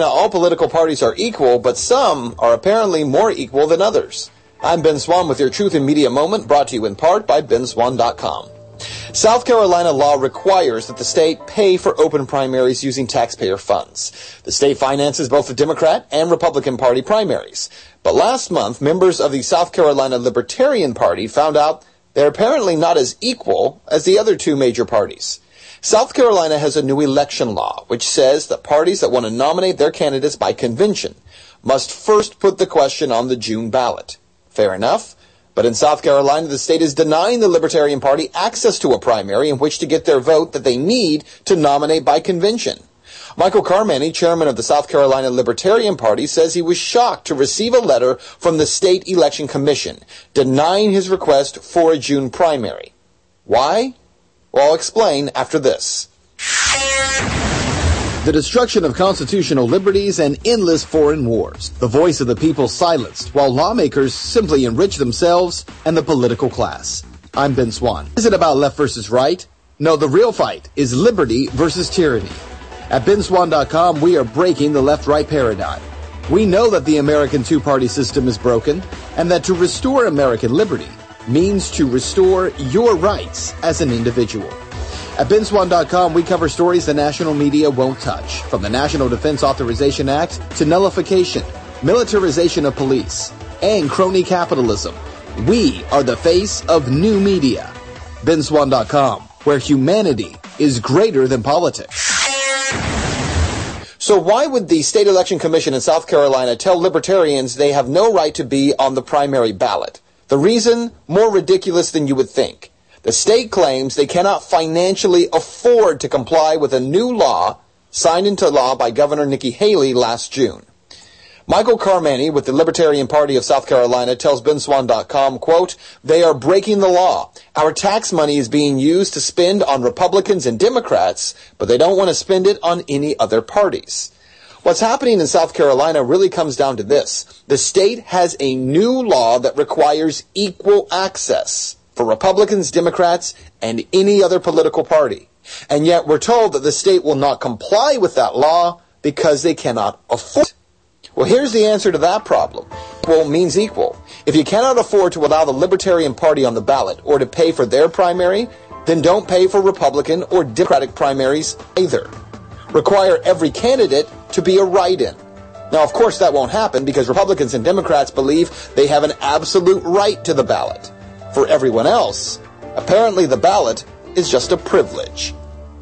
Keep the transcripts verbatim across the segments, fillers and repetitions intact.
all political parties are equal, but some are apparently more equal than others. I'm Ben Swan with your Truth in Media Moment, brought to you in part by Ben Swan dot com. South Carolina law requires that the state pay for open primaries using taxpayer funds. The state finances both the Democrat and Republican Party primaries. But last month, members of the South Carolina Libertarian Party found out they're apparently not as equal as the other two major parties. South Carolina has a new election law which says that parties that want to nominate their candidates by convention must first put the question on the June ballot. Fair enough. But in South Carolina, the state is denying the Libertarian Party access to a primary in which to get their vote that they need to nominate by convention. Michael Carmany, chairman of the South Carolina Libertarian Party, says he was shocked to receive a letter from the State Election Commission denying his request for a June primary. Why? Well, I'll explain after this. The destruction of constitutional liberties and endless foreign wars. The voice of the people silenced, while lawmakers simply enrich themselves and the political class. I'm Ben Swan. Is it about left versus right? No, the real fight is liberty versus tyranny. At Ben Swan dot com, we are breaking the left-right paradigm. We know that the American two-party system is broken, and that to restore American liberty means to restore your rights as an individual. At Ben Swan dot com, we cover stories the national media won't touch, from the National Defense Authorization Act to nullification, militarization of police, and crony capitalism. We are the face of new media. Ben Swan dot com, where humanity is greater than politics. So why would the State Election Commission in South Carolina tell libertarians they have no right to be on the primary ballot? The reason, more ridiculous than you would think. The state claims they cannot financially afford to comply with a new law signed into law by Governor Nikki Haley last June. Michael Carmany with the Libertarian Party of South Carolina tells Ben Swan dot com, quote, "They are breaking the law. Our tax money is being used to spend on Republicans and Democrats, but they don't want to spend it on any other parties." What's happening in South Carolina really comes down to this. The state has a new law that requires equal access for Republicans, Democrats, and any other political party. And yet we're told that the state will not comply with that law because they cannot afford it. Well, here's the answer to that problem. Equal means equal. If you cannot afford to allow the Libertarian Party on the ballot or to pay for their primary, then don't pay for Republican or Democratic primaries either. Require every candidate to be a write-in. Now, of course, that won't happen because Republicans and Democrats believe they have an absolute right to the ballot. For everyone else, apparently the ballot is just a privilege.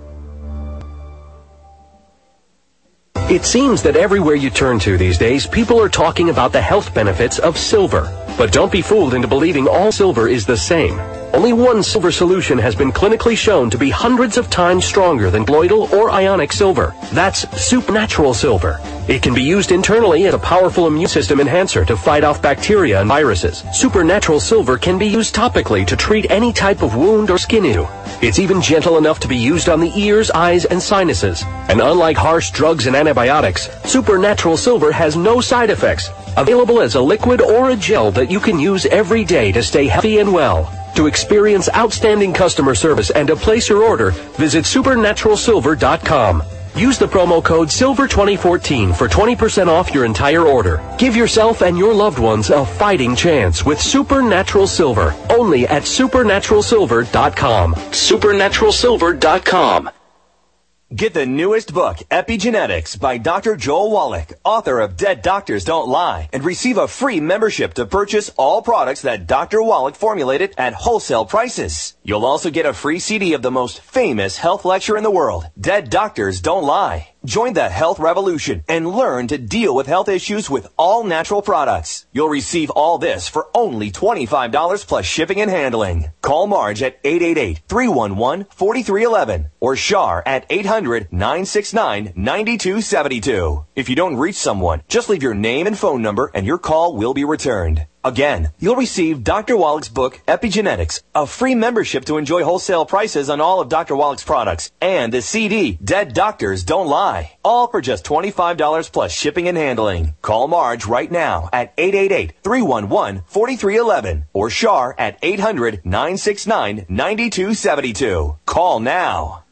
It seems that everywhere you turn to these days, people are talking about the health benefits of silver. But don't be fooled into believing all silver is the same. Only one silver solution has been clinically shown to be hundreds of times stronger than colloidal or ionic silver. That's supernatural silver. It can be used internally as a powerful immune system enhancer to fight off bacteria and viruses. Supernatural silver can be used topically to treat any type of wound or skin issue. It's even gentle enough to be used on the ears, eyes, and sinuses. And unlike harsh drugs and antibiotics, supernatural silver has no side effects. Available as a liquid or a gel that you can use every day to stay healthy and well. To experience outstanding customer service and to place your order, visit supernatural silver dot com. Use the promo code silver twenty fourteen for twenty percent off your entire order. Give yourself and your loved ones a fighting chance with Supernatural Silver, only at supernatural silver dot com. supernatural silver dot com. Get the newest book, Epigenetics, by Doctor Joel Wallach, author of Dead Doctors Don't Lie, and receive a free membership to purchase all products that Doctor Wallach formulated at wholesale prices. You'll also get a free C D of the most famous health lecture in the world, Dead Doctors Don't Lie. Join the health revolution and learn to deal with health issues with all natural products. You'll receive all this for only twenty-five dollars plus shipping and handling. Call Marge at eight eight eight, three one one, four three one one or Shar at eight hundred, nine six nine, nine two seven two. If you don't reach someone, just leave your name and phone number and your call will be returned. Again, you'll receive Doctor Wallach's book, Epigenetics, a free membership to enjoy wholesale prices on all of Doctor Wallach's products, and the C D, Dead Doctors Don't Lie, all for just twenty-five dollars plus shipping and handling. Call Marge right now at eight eight eight, three one one, four three one one or Shar at eight hundred, nine six nine, nine two seven two. Call now.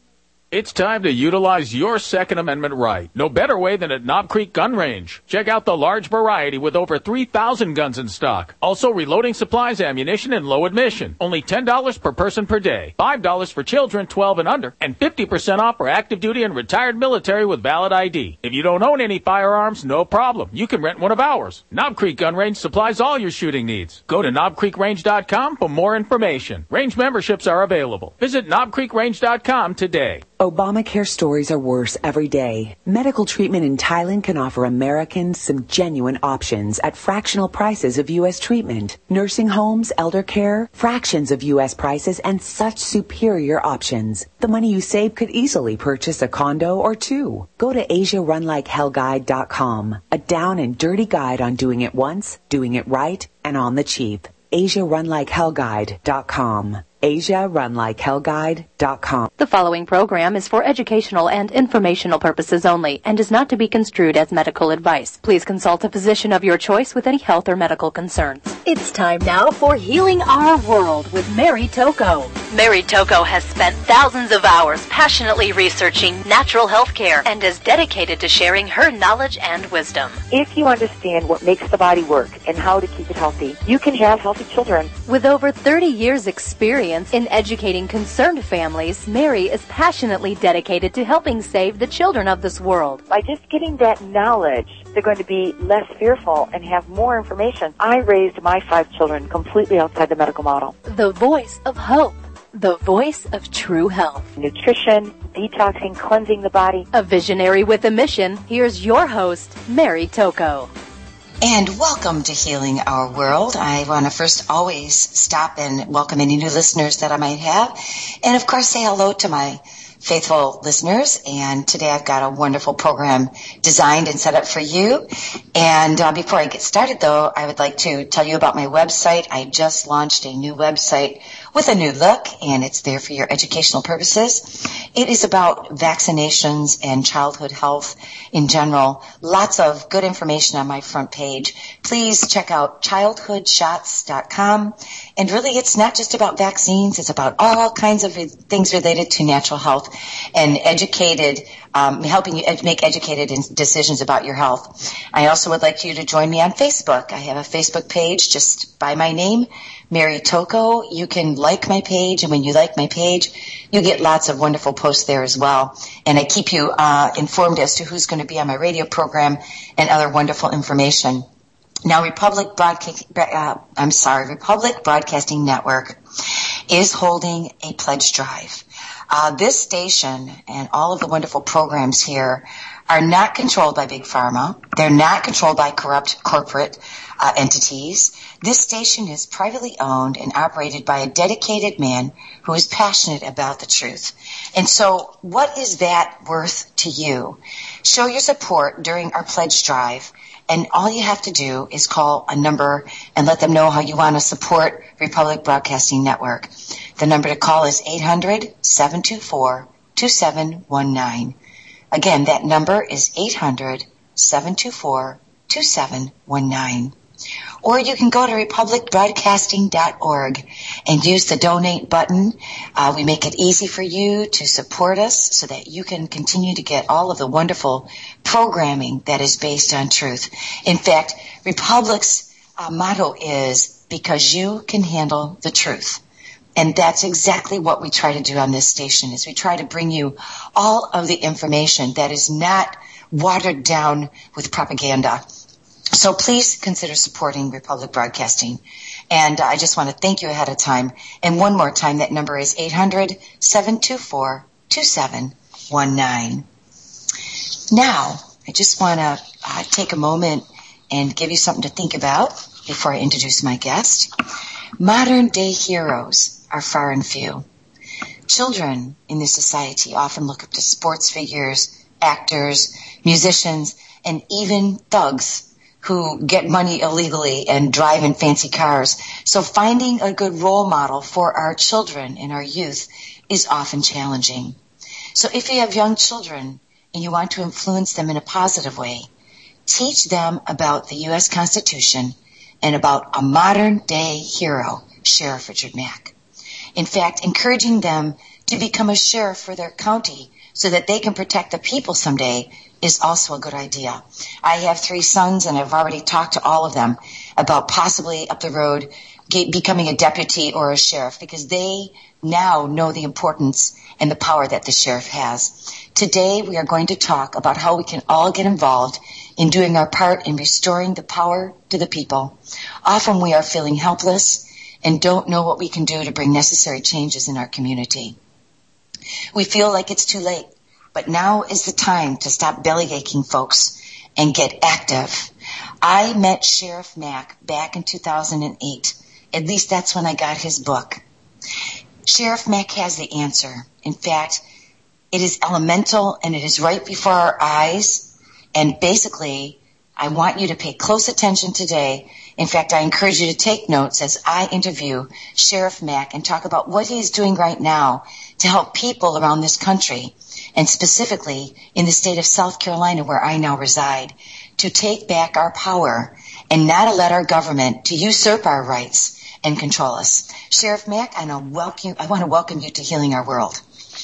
It's time to utilize your Second Amendment right. No better way than at Knob Creek Gun Range. Check out the large variety with over three thousand guns in stock. Also reloading supplies, ammunition, and low admission. Only ten dollars per person per day. five dollars for children twelve and under. And fifty percent off for active duty and retired military with valid I D. If you don't own any firearms, no problem. You can rent one of ours. Knob Creek Gun Range supplies all your shooting needs. Go to knob creek range dot com for more information. Range memberships are available. Visit knob creek range dot com today. Obamacare stories are worse every day. Medical treatment in Thailand can offer Americans some genuine options at fractional prices of U S treatment. Nursing homes, elder care, fractions of U S prices, and such superior options. The money you save could easily purchase a condo or two. Go to asia run like hell guide dot com, a down and dirty guide on doing it once, doing it right, and on the cheap. asia run like hell guide dot com. asia run like hell guide dot com. The following program is for educational and informational purposes only and is not to be construed as medical advice. Please consult a physician of your choice with any health or medical concerns. It's time now for Healing Our World with Mary Tocco. Mary Tocco has spent thousands of hours passionately researching natural health care and is dedicated to sharing her knowledge and wisdom. If you understand what makes the body work and how to keep it healthy, you can have healthy children. With over thirty years experience in educating concerned families, Mary is passionately dedicated to helping save the children of this world. By just getting that knowledge, they're going to be less fearful and have more information. I raised my five children completely outside the medical model. The voice of hope. The voice of true health. Nutrition, detoxing, cleansing the body. A visionary with a mission. Here's your host, Mary Tocco. And welcome to Healing Our World. I want to first always stop and welcome any new listeners that I might have. And of course, say hello to my faithful listeners. And today I've got a wonderful program designed and set up for you. And uh, before I get started, though, I would like to tell you about my website. I just launched a new website with a new look, and it's there for your educational purposes. It is about vaccinations and childhood health in general. Lots of good information on my front page. Please check out childhood shots dot com. And really, it's not just about vaccines. It's about all kinds of things related to natural health and educated, um, helping you ed- make educated decisions about your health. I also would like you to join me on Facebook. I have a Facebook page just by my name, Mary Tocco. You can like my page, and when you like my page, you get lots of wonderful posts there as well. And I keep you uh, informed as to who's going to be on my radio program and other wonderful information. Now, Republic Broadcast, uh, I'm sorry, Republic Broadcasting Network is holding a pledge drive. Uh, this station and all of the wonderful programs here are not controlled by Big Pharma. They're not controlled by corrupt corporate uh, entities. This station is privately owned and operated by a dedicated man who is passionate about the truth. And so what is that worth to you? Show your support during our pledge drive. And all you have to do is call a number and let them know how you want to support Republic Broadcasting Network. The number to call is eight hundred, seven two four, two seven one nine. Again, that number is eight hundred, seven two four, two seven one nine. Or you can go to republic broadcasting dot org and use the donate button. Uh, we make it easy for you to support us so that you can continue to get all of the wonderful programming that is based on truth. In fact, Republic's uh, motto is, because you can handle the truth. And that's exactly what we try to do on this station, is we try to bring you all of the information that is not watered down with propaganda. So please consider supporting Republic Broadcasting. And uh, I just want to thank you ahead of time. And one more time, that number is eight hundred, seven two four, two seven one nine. Now, I just want to uh, take a moment and give you something to think about before I introduce my guest. Modern day heroes are far and few. Children in this society often look up to sports figures, actors, musicians, and even thugs who get money illegally and drive in fancy cars. So finding a good role model for our children and our youth is often challenging. So if you have young children and you want to influence them in a positive way, teach them about the U S Constitution and about a modern-day hero, Sheriff Richard Mack. In fact, encouraging them to become a sheriff for their county so that they can protect the people someday is also a good idea. I have three sons, and I've already talked to all of them about possibly up the road get, becoming a deputy or a sheriff, because they now know the importance and the power that the sheriff has. Today, we are going to talk about how we can all get involved in doing our part in restoring the power to the people. Often we are feeling helpless and don't know what we can do to bring necessary changes in our community. We feel like it's too late, but now is the time to stop belly aching, folks, and get active. I met Sheriff Mack back in two thousand eight. At least that's when I got his book. Sheriff Mack has the answer. In fact, it is elemental and it is right before our eyes. And basically, I want you to pay close attention today. In fact, I encourage you to take notes as I interview Sheriff Mack and talk about what he is doing right now to help people around this country, and specifically in the state of South Carolina where I now reside, to take back our power and not let our government to usurp our rights and control us. Sheriff Mack, I, know welcome, I want to welcome you to Healing Our World.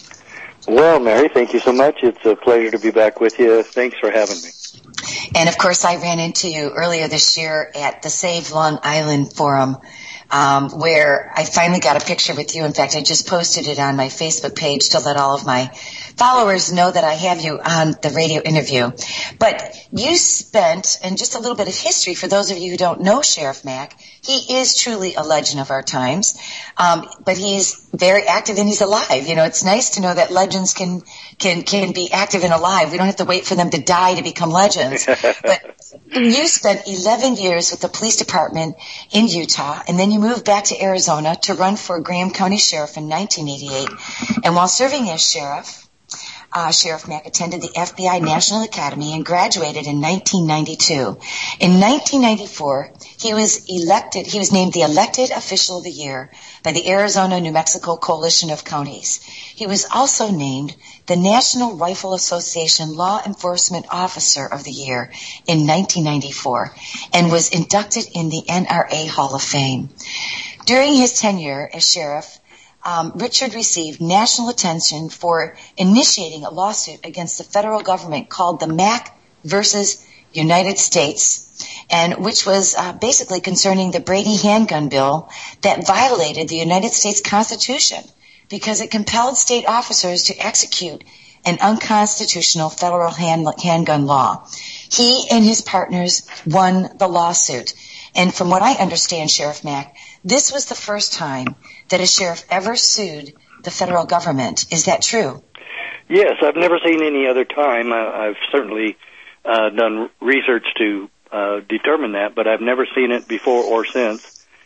Well, Mary, thank you so much. It's a pleasure to be back with you. Thanks for having me. And, of course, I ran into you earlier this year at the Save Long Island Forum, um, where I finally got a picture with you. In fact, I just posted it on my Facebook page to let all of my followers know that I have you on the radio interview. But you spent, and just a little bit of history for those of you who don't know Sheriff Mack, he is truly a legend of our times, um, but he's very active and he's alive. You know, it's nice to know that legends can can can be active and alive. We don't have to wait for them to die to become legends. But you spent eleven years with the police department in Utah, and then you moved back to Arizona to run for Graham County Sheriff in nineteen eighty-eight. And while serving as sheriff, Uh, Sheriff Mack attended the F B I National Academy and graduated in nineteen ninety-two. In nineteen ninety-four, he was elected, he was named the Elected Official of the Year by the Arizona-New Mexico Coalition of Counties. He was also named the National Rifle Association Law Enforcement Officer of the Year in nineteen ninety-four and was inducted in the N R A Hall of Fame. During his tenure as sheriff, Um, Richard received national attention for initiating a lawsuit against the federal government called the Mack versus United States, and which was uh, basically concerning the Brady handgun bill that violated the United States Constitution because it compelled state officers to execute an unconstitutional federal hand, handgun law. He and his partners won the lawsuit. And from what I understand, Sheriff Mack, this was the first time that a sheriff ever sued the federal government. Is that true? Yes, I've never seen any other time. I, I've certainly uh, done research to uh, determine that, but I've never seen it before or since.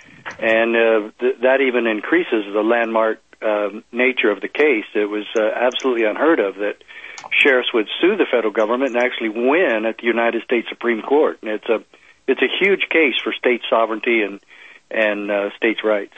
And uh, th- that even increases the landmark uh, nature of the case. It was uh, absolutely unheard of that sheriffs would sue the federal government and actually win at the United States Supreme Court. And it's a it's a huge case for state sovereignty and and uh, states' rights.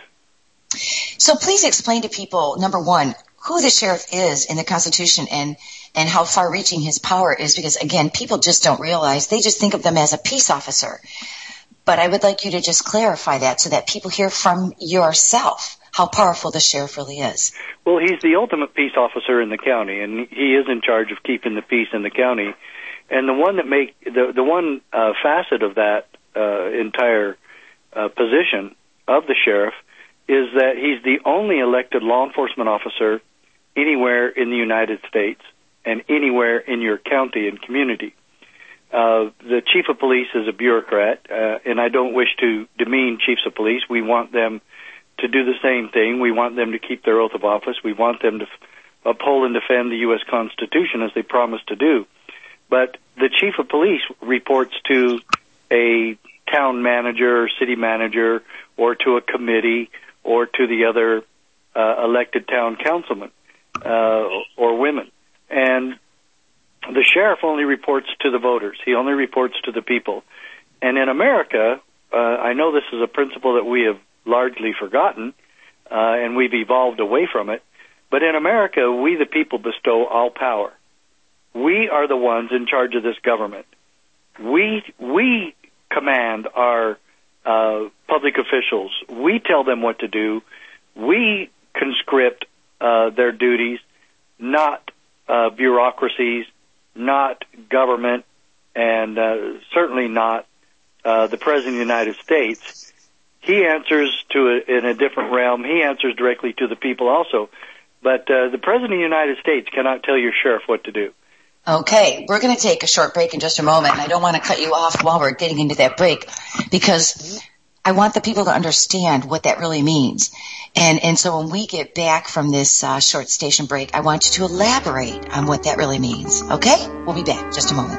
So please explain to people, number one, who the sheriff is in the Constitution and, and how far-reaching his power is, because, again, people just don't realize. They just think of them as a peace officer. But I would like you to just clarify that so that people hear from yourself how powerful the sheriff really is. Well, he's the ultimate peace officer in the county, and he is in charge of keeping the peace in the county. And the one that make the the one uh, facet of that uh, entire uh, position of the sheriff is that he's the only elected law enforcement officer anywhere in the United States and anywhere in your county and community. Uh, the chief of police is a bureaucrat, uh, and I don't wish to demean chiefs of police. We want them to do the same thing. We want them to keep their oath of office. We want them to f- uphold and defend the U S Constitution as they promised to do. But the chief of police reports to a town manager or city manager or to a committee or to the other uh, elected town councilmen uh, or women. And the sheriff only reports to the voters. He only reports to the people. And in America, uh, I know this is a principle that we have largely forgotten, uh, and we've evolved away from it. But in America, we the people bestow all power. We are the ones in charge of this government. We we command our uh, public officials. We tell them what to do. We conscript uh, their duties, not uh, bureaucracies, not government, and uh, certainly not uh, the President of the United States. He answers to a, in a different realm. He answers directly to the people also. But uh, the President of the United States cannot tell your sheriff what to do. Okay, we're going to take a short break in just a moment, and I don't want to cut you off while we're getting into that break because I want the people to understand what that really means. And and so when we get back from this uh, short station break, I want you to elaborate on what that really means. Okay? We'll be back in just a moment.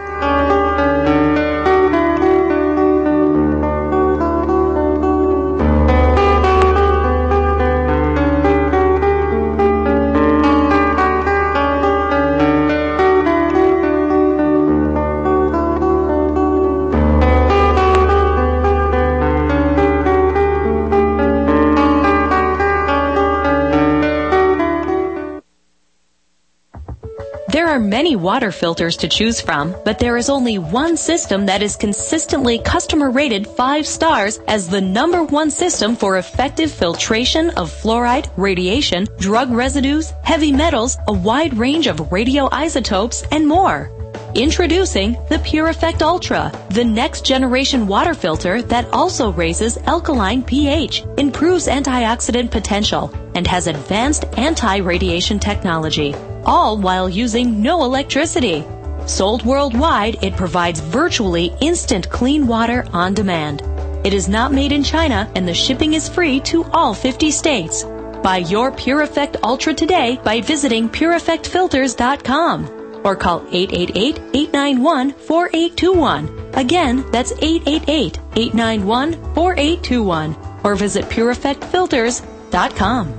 There are many water filters to choose from, but there is only one system that is consistently customer rated five stars as the number one system for effective filtration of fluoride, radiation, drug residues, heavy metals, a wide range of radioisotopes, and more. Introducing the Pure Effect Ultra, the next generation water filter that also raises alkaline pH, improves antioxidant potential, and has advanced anti-radiation technology, all while using no electricity. Sold worldwide, it provides virtually instant clean water on demand. It is not made in China, and the shipping is free to all fifty states. Buy your Pure Effect Ultra today by visiting pure effect filters dot com. Or call eight eight eight, eight nine one, four eight two one. Again, that's eight eight eight, eight nine one, four eight two one. Or visit pure effect filters dot com.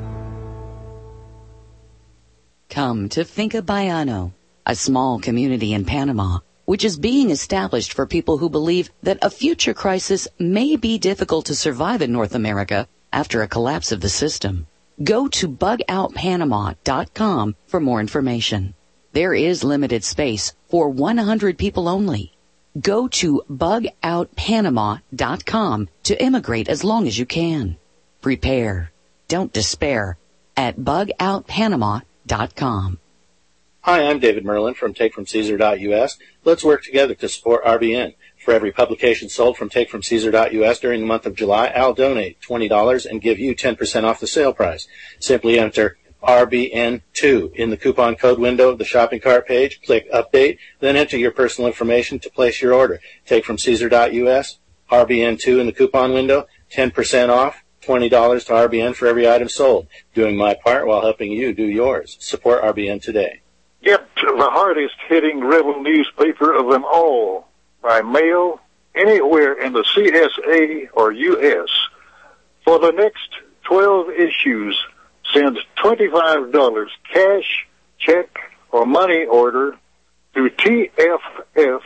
Come to Finca Baiano, a small community in Panama, which is being established for people who believe that a future crisis may be difficult to survive in North America after a collapse of the system. Go to bug out panama dot com for more information. There is limited space for one hundred people only. Go to bug out panama dot com to immigrate as long as you can. Prepare. Don't despair at bug out panama dot com. Hi, I'm David Merlin from take from caesar dot u s. Let's work together to support R B N. For every publication sold from take from caesar dot u s during the month of July, I'll donate twenty dollars and give you ten percent off the sale price. Simply enter R B N two in the coupon code window of the shopping cart page, click Update, then enter your personal information to place your order. take from caesar dot u s, R B N two in the coupon window, ten percent off, twenty dollars to R B N for every item sold. Doing my part while helping you do yours. Support R B N today. Get the hardest-hitting rebel newspaper of them all by mail anywhere in the C S A or U S For the next twelve issues, send twenty-five dollars cash, check, or money order to T F F,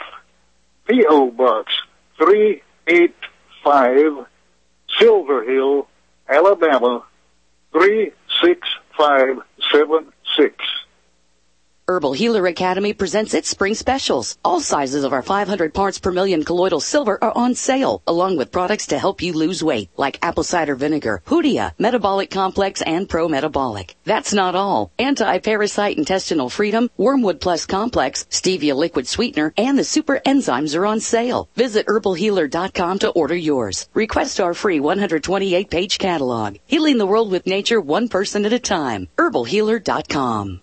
P O Box three eight five, Silver Hill, Alabama three six five seven six. Herbal Healer Academy presents its spring specials. All sizes of our five hundred parts per million colloidal silver are on sale, along with products to help you lose weight, like apple cider vinegar, Hoodia, Metabolic Complex, and Pro Metabolic. That's not all. Anti-Parasite Intestinal Freedom, Wormwood Plus Complex, Stevia Liquid Sweetener, and the Super Enzymes are on sale. Visit herbal healer dot com to order yours. Request our free one hundred twenty-eight page catalog. Healing the world with nature one person at a time. herbal healer dot com.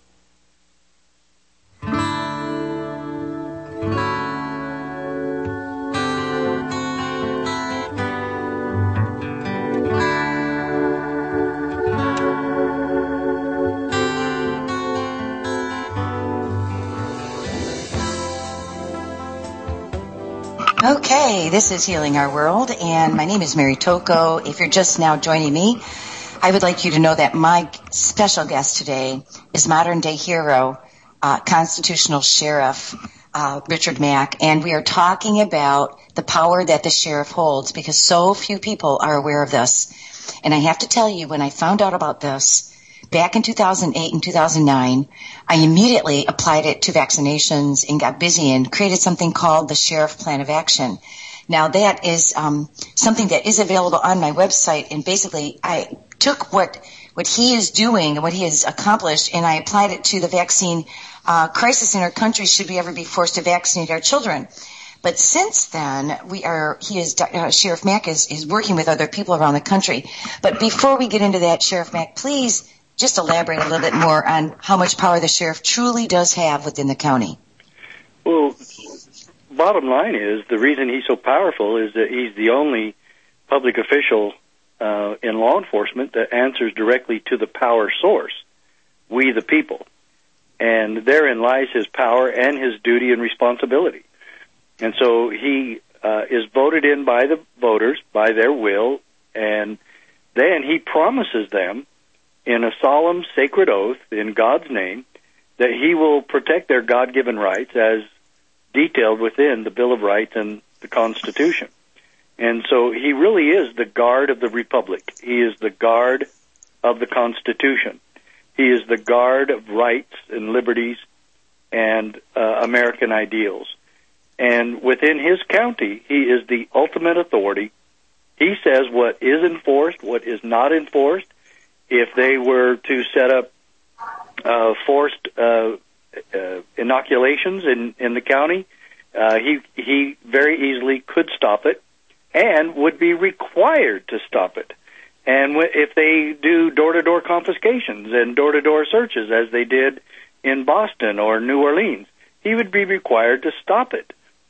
Okay, this is Healing Our World, and my name is Mary Tocco. If you're just now joining me, I would like you to know that my special guest today is modern-day hero, uh, constitutional sheriff, uh, Richard Mack, and we are talking about the power that the sheriff holds because so few people are aware of this. And I have to tell you, when I found out about this back in two thousand eight and two thousand nine, I immediately applied it to vaccinations and got busy and created something called the Sheriff Plan of Action. Now that is um, something that is available on my website, and basically I took what what he is doing and what he has accomplished, and I applied it to the vaccine uh, crisis in our country should we ever be forced to vaccinate our children. But since then, we are, he is, uh, Sheriff Mack is, is working with other people around the country. But before we get into that, Sheriff Mack, please just elaborate a little bit more on how much power the sheriff truly does have within the county. Well, bottom line is the reason he's so powerful is that he's the only public official uh, in law enforcement that answers directly to the power source, we the people. And therein lies his power and his duty and responsibility. And so he uh, is voted in by the voters, by their will, and then he promises them in a solemn, sacred oath in God's name that he will protect their God-given rights as detailed within the Bill of Rights and the Constitution. And so he really is the guard of the Republic. He is the guard of the Constitution. He is the guard of rights and liberties and uh, American ideals. And within his county, he is the ultimate authority. He says what is enforced, what is not enforced. If they were to set up uh, forced uh, uh, inoculations in, in the county, uh, he he very easily could stop it and would be required to stop it. And w- if they do door-to-door confiscations and door-to-door searches, as they did in Boston or New Orleans, he would be required to stop it.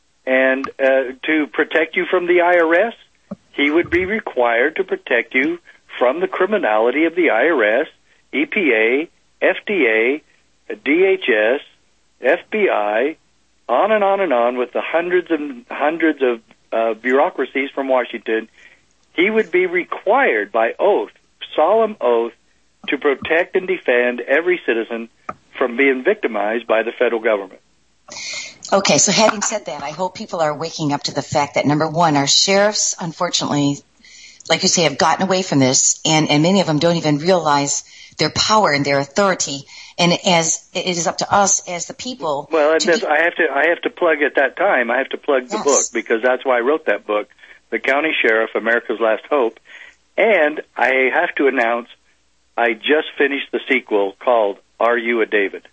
And uh, to protect you from the I R S, he would be required to protect you from the criminality of the I R S, E P A, F D A, D H S, F B I, on and on and on with the hundreds and hundreds of uh, bureaucracies from Washington. He would be required by oath, solemn oath, to protect and defend every citizen from being victimized by the federal government. Okay, so having said that, I hope people are waking up to the fact that, number one, our sheriffs, unfortunately, like you say, have gotten away from this, and, and many of them don't even realize their power and their authority. And as it is up to us as the people. Well, and to this, be, I have to I have to plug at that time. I have to plug the yes. book because that's why I wrote that book, The County Sheriff, America's Last Hope. And I have to announce I just finished the sequel called Are You a David?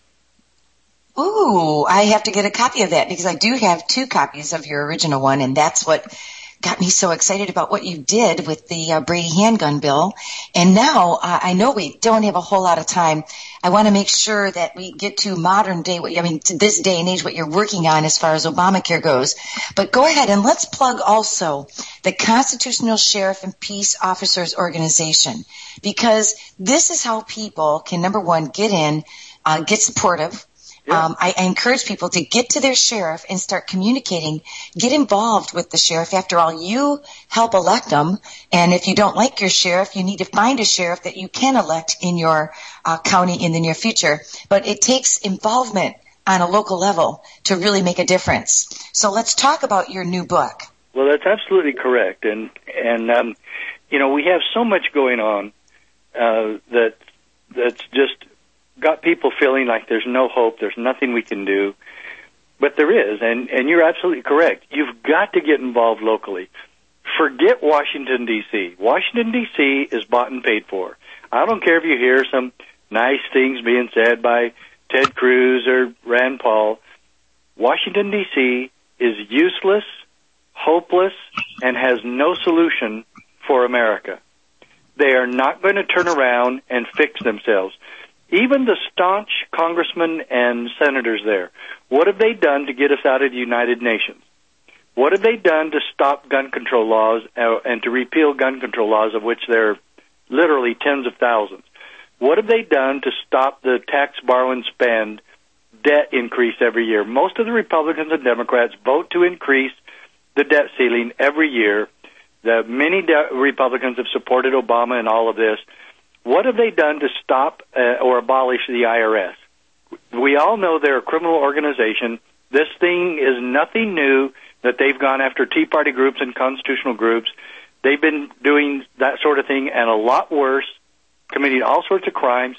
Ooh, I have to get a copy of that because I do have two copies of your original one, and that's what got me so excited about what you did with the uh, Brady handgun bill. And now uh, I know we don't have a whole lot of time. I want to make sure that we get to modern day, I mean, to this day and age, what you're working on as far as Obamacare goes. But go ahead and let's plug also the Constitutional Sheriff and Peace Officers Organization, because this is how people can, number one, get in, uh, get supportive. Yeah. Um, I, I encourage people to get to their sheriff and start communicating. Get involved with the sheriff. After all, you help elect them. And if you don't like your sheriff, you need to find a sheriff that you can elect in your uh, county in the near future. But it takes involvement on a local level to really make a difference. So let's talk about your new book. Well, that's absolutely correct. And, and um, you know, we have so much going on uh, that that's just got people feeling like there's no hope, there's nothing we can do. But there is, and, and you're absolutely correct. You've got to get involved locally. Forget Washington, D C Washington, D C is bought and paid for. I don't care if you hear some nice things being said by Ted Cruz or Rand Paul. Washington, D C is useless, hopeless, and has no solution for America. They are not going to turn around and fix themselves. Even the staunch congressmen and senators there, what have they done to get us out of the United Nations? What have they done to stop gun control laws uh, and to repeal gun control laws, of which there are literally tens of thousands? What have they done to stop the tax, borrow, and spend debt increase every year? Most of the Republicans and Democrats vote to increase the debt ceiling every year. The many de- Republicans have supported Obama in all of this. What have they done to stop uh, or abolish the I R S? We all know they're a criminal organization. This thing is nothing new that they've gone after Tea Party groups and constitutional groups. They've been doing that sort of thing and a lot worse, committing all sorts of crimes.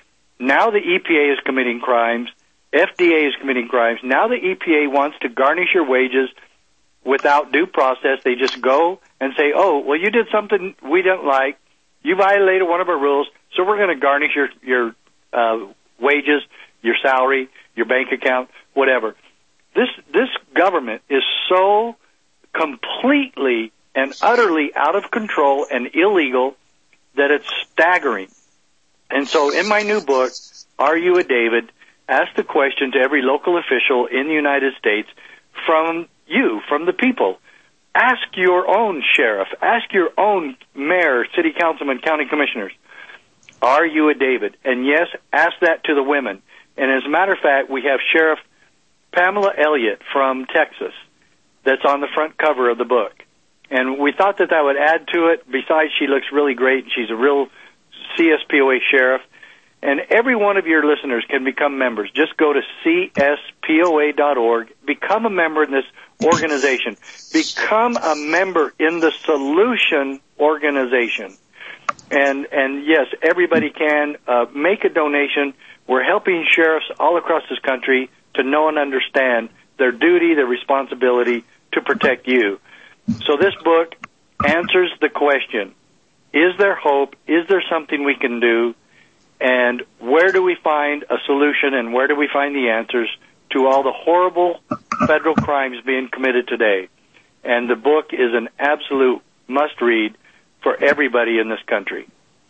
Now the E P A is committing crimes. F D A is committing crimes. Now the E P A wants to garnish your wages without due process. They just go and say, oh, well, you did something we don't like. You violated one of our rules, so we're going to garnish your your uh, wages, your salary, your bank account, whatever. This this government is so completely and utterly out of control and illegal that it's staggering. And so in my new book, Are You a David?, ask the question to every local official in the United States from you, from the people. Ask your own sheriff, ask your own mayor, city councilman, county commissioners, are you a David? And yes, ask that to the women. And as a matter of fact, we have Sheriff Pamela Elliott from Texas that's on the front cover of the book. And we thought that that would add to it. Besides, she looks really great. She's a real C S P O A sheriff. And every one of your listeners can become members. Just go to C S P O A dot org. Become a member in this organization. Become a member in the Solution organization. And, and yes, everybody can uh, make a donation. We're helping sheriffs all across this country to know and understand their duty, their responsibility to protect you. So this book answers the question, is there hope? Is there something we can do? And where do we find a solution, and where do we find the answers to all the horrible federal crimes being committed today? And the book is an absolute must-read for everybody in this country.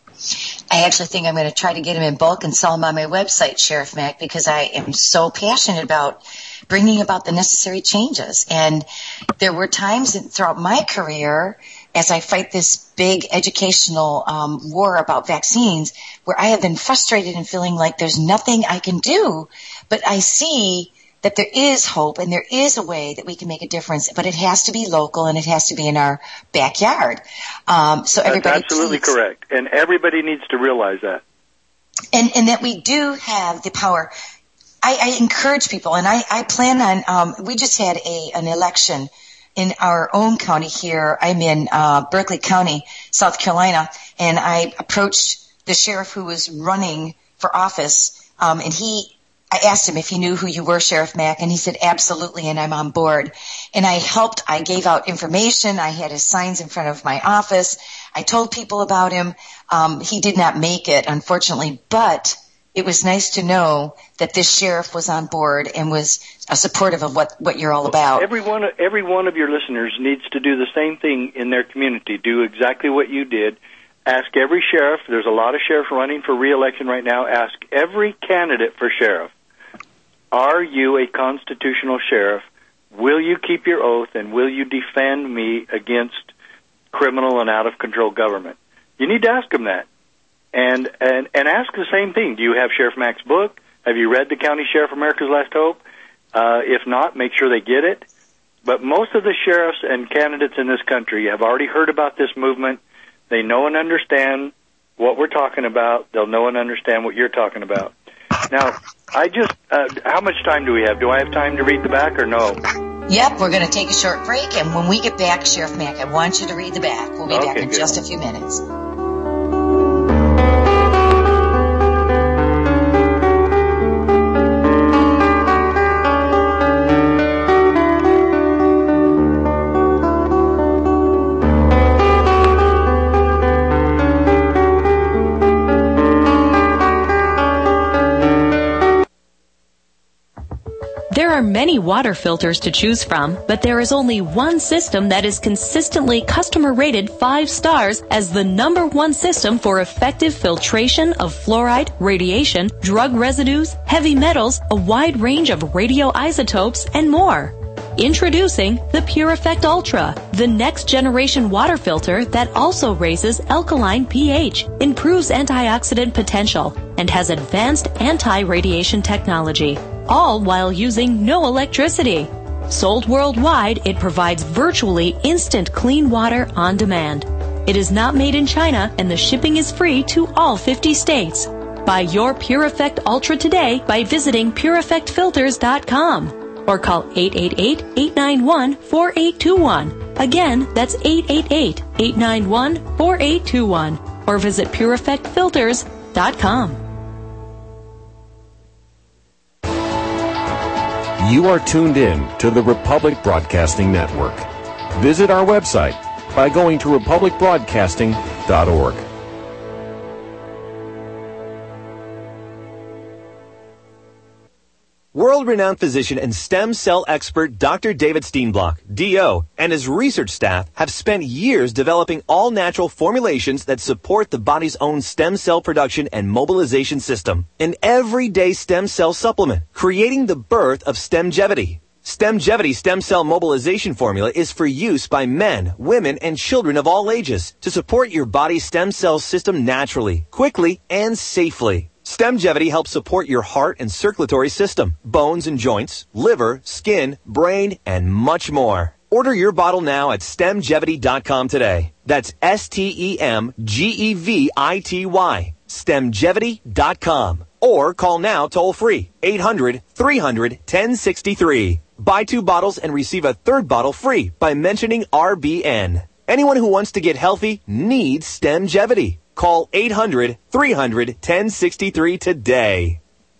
I actually think I'm going to try to get them in bulk and sell them on my website, Sheriff Mack, because I am so passionate about bringing about the necessary changes. And there were times throughout my career, as I fight this big educational um, war about vaccines, where I have been frustrated and feeling like there's nothing I can do, but I see that there is hope and there is a way that we can make a difference, but it has to be local and it has to be in our backyard. Um, so everybody, that's absolutely please, correct, and everybody needs to realize that. And, and that we do have the power. I, I encourage people, and I, I plan on. Um, we just had a an election in our own county here. I'm in uh, Berkeley County, South Carolina, and I approached the sheriff who was running for office, um, and he. I asked him if he knew who you were, Sheriff Mack, and he said, absolutely, and I'm on board. And I helped. I gave out information. I had his signs in front of my office. I told people about him. Um, he did not make it, unfortunately, but it was nice to know that this sheriff was on board and was uh, supportive of what, what you're all about. Every one, every one of your listeners needs to do the same thing in their community. Do exactly what you did. Ask every sheriff. There's a lot of sheriffs running for re-election right now. Ask every candidate for sheriff, are you a constitutional sheriff? Will you keep your oath, and will you defend me against criminal and out-of-control government? You need to ask them that. And, and, and ask the same thing. Do you have Sheriff Mack's book? Have you read The County Sheriff, America's Last Hope? Uh, if not, make sure they get it. But most of the sheriffs and candidates in this country have already heard about this movement. They know and understand what we're talking about. They'll know and understand what you're talking about. Now, I just, uh, how much time do we have? Do I have time to read the back or no? Yep, we're going to take a short break, and when we get back, Sheriff Mack, I want you to read the back. We'll be okay, back in good. just a few minutes. There are many water filters to choose from, but there is only one system that is consistently customer rated five stars as the number one system for effective filtration of fluoride, radiation, drug residues, heavy metals, a wide range of radioisotopes, and more. Introducing the Pure Effect Ultra, the next generation water filter that also raises alkaline pH, improves antioxidant potential, and has advanced anti-radiation technology, all while using no electricity. Sold worldwide, it provides virtually instant clean water on demand. It is not made in China, and the shipping is free to all fifty states. Buy your Pure Effect Ultra today by visiting pure effect filters dot com. Or call eight eight eight, eight nine one, four eight two one. Again, that's eight eight eight, eight nine one, four eight two one. Or visit pure effect filters dot com. You are tuned in to the Republic Broadcasting Network. Visit our website by going to republic broadcasting dot org. World-renowned physician and stem cell expert Doctor David Steenblock, D O, and his research staff have spent years developing all-natural formulations that support the body's own stem cell production and mobilization system. An everyday stem cell supplement, creating the birth of Stemgevity. Stemgevity stem cell mobilization formula is for use by men, women, and children of all ages to support your body's stem cell system naturally, quickly, and safely. Stemgevity helps support your heart and circulatory system, bones and joints, liver, skin, brain, and much more. Order your bottle now at stemgevity dot com today. That's S T E M G E V I T Y. stemgevity dot com. Or call now toll free, eight hundred, three hundred, ten sixty-three. Buy two bottles and receive a third bottle free by mentioning R B N. Anyone who wants to get healthy needs Stemgevity. Call eight hundred, three hundred, ten sixty-three today.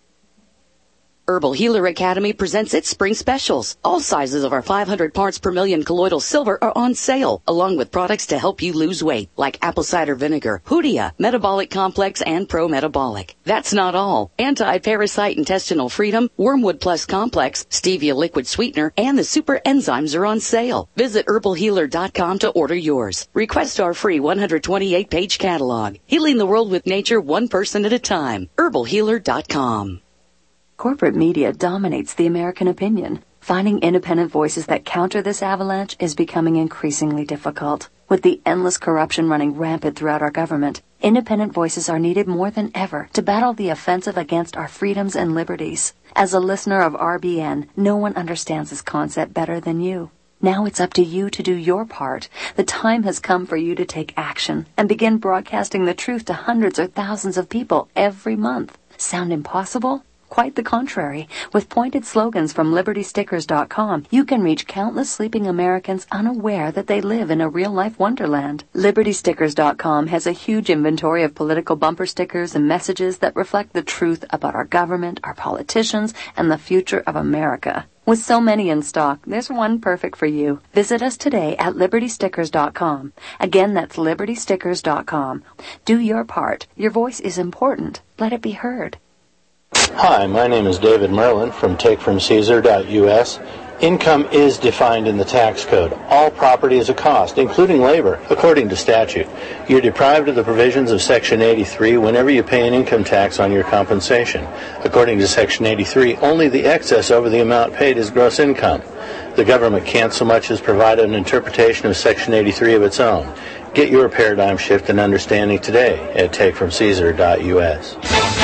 Herbal Healer Academy presents its spring specials. All sizes of our five hundred parts per million colloidal silver are on sale, along with products to help you lose weight, like apple cider vinegar, Hoodia, Metabolic Complex, and Pro Metabolic. That's not all. Anti-Parasite Intestinal Freedom, Wormwood Plus Complex, Stevia Liquid Sweetener, and the Super Enzymes are on sale. Visit herbal healer dot com to order yours. Request our free one hundred twenty-eight page catalog. Healing the world with nature one person at a time. herbal healer dot com. Corporate media dominates the American opinion. Finding independent voices that counter this avalanche is becoming increasingly difficult. With the endless corruption running rampant throughout our government, independent voices are needed more than ever to battle the offensive against our freedoms and liberties. As a listener of R B N, no one understands this concept better than you. Now it's up to you to do your part. The time has come for you to take action and begin broadcasting the truth to hundreds or thousands of people every month. Sound impossible? Quite the contrary. With pointed slogans from liberty stickers dot com, you can reach countless sleeping Americans unaware that they live in a real-life wonderland. liberty stickers dot com has a huge inventory of political bumper stickers and messages that reflect the truth about our government, our politicians, and the future of America. With so many in stock, there's one perfect for you. Visit us today at liberty stickers dot com. Again, that's liberty stickers dot com. Do your part. Your voice is important. Let it be heard. Hi, my name is David Merlin from take from caesar dot U S. Income is defined in the tax code. All property is a cost, including labor, according to statute. You're deprived of the provisions of Section eighty-three whenever you pay an income tax on your compensation. According to Section eighty-three, only the excess over the amount paid is gross income. The government can't so much as provide an interpretation of Section eighty-three of its own. Get your paradigm shift and understanding today at take from caesar dot U S.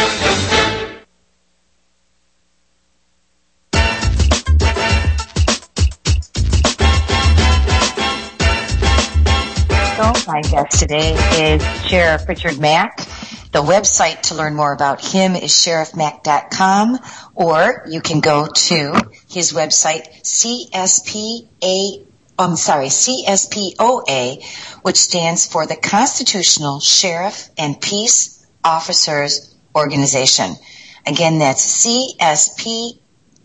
My guest today is Sheriff Richard Mack. The website to learn more about him is sheriff mack dot com, or you can go to his website, C S P A, I'm sorry, C S P O A, which stands for the Constitutional Sheriff and Peace Officers Organization. Again, that's C S P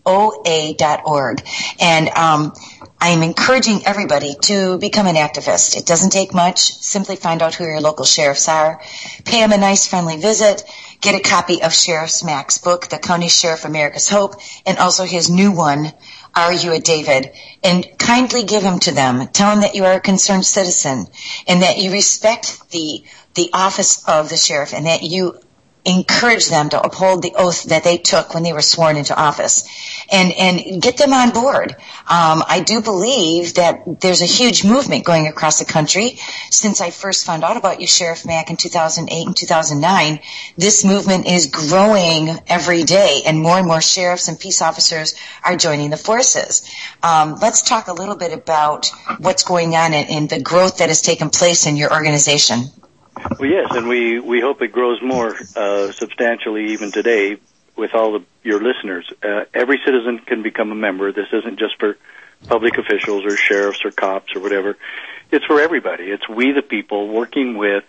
O A dot org. And um, I am encouraging everybody to become an activist. It doesn't take much. Simply find out who your local sheriffs are. Pay them a nice, friendly visit. Get a copy of Sheriff Mack's book, The County Sheriff America's Hope, and also his new one, Are You a David? And kindly give them to them. Tell them that you are a concerned citizen and that you respect the the office of the sheriff and that you encourage them to uphold the oath that they took when they were sworn into office, and and get them on board. Um, I do believe that there's a huge movement going across the country. Since I first found out about you, Sheriff Mack, in two thousand eight and two thousand nine, this movement is growing every day, and more and more sheriffs and peace officers are joining the forces. Um, let's talk a little bit about what's going on and, and the growth that has taken place in your organization. Well, yes, and we, we hope it grows more uh, substantially even today with all of your listeners. Uh, every citizen can become a member. This isn't just for public officials or sheriffs or cops or whatever. It's for everybody. It's we the people working with